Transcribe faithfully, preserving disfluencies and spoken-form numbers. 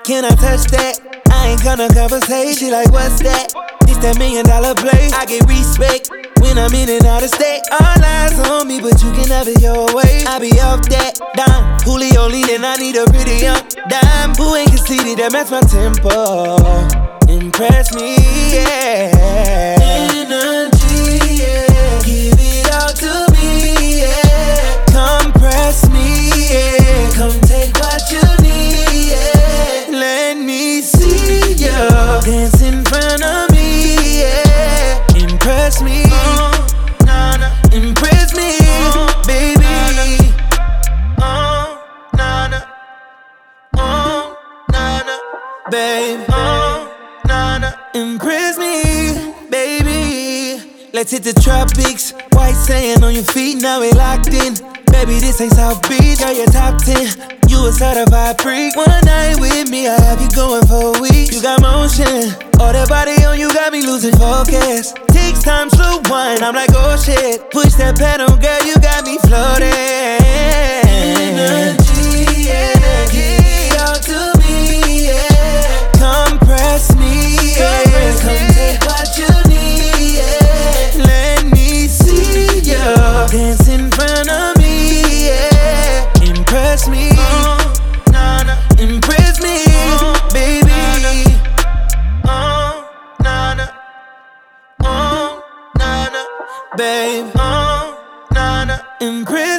can I touch that? I ain't gonna conversate. She like, what's that? This that million dollar play. I get respect when I'm in and out of state. All eyes on me, but you can have it your way. I be off that dime. Julio leaning, I need a pretty young dime. Who ain't conceited, that match my tempo. Impress me, yeah. Energy, yeah. Give it all to me, yeah. Compress me, yeah. Come take what you need, yeah. Let me see you dance in front of me, yeah. Impress me, uh, nah, nah. Impress me, uh, baby. Uh, nah, nah. Uh, nah, nah. Babe, uh, nah, nah. Impress me, baby. Let's hit the tropics. White sand on your feet, now we locked in. Baby, this ain't South Beach, girl, you're top ten. You a certified freak. One night with me, I have you going for a week. You got motion, all that body on you got me losing focus. Takes time, slow wine, I'm like, oh shit. Push that pedal, girl, you got me floating. Energy, yeah, give it all to me, yeah. Compress me, yeah. Compress Come me. Take what you need, yeah. Let me see you dance in front of me, yeah. Impress me, uh, nah, nah. Impress me, uh, baby. Uh, nah, nah. Uh, nah, nah. Babe, uh, nah, nah. Impress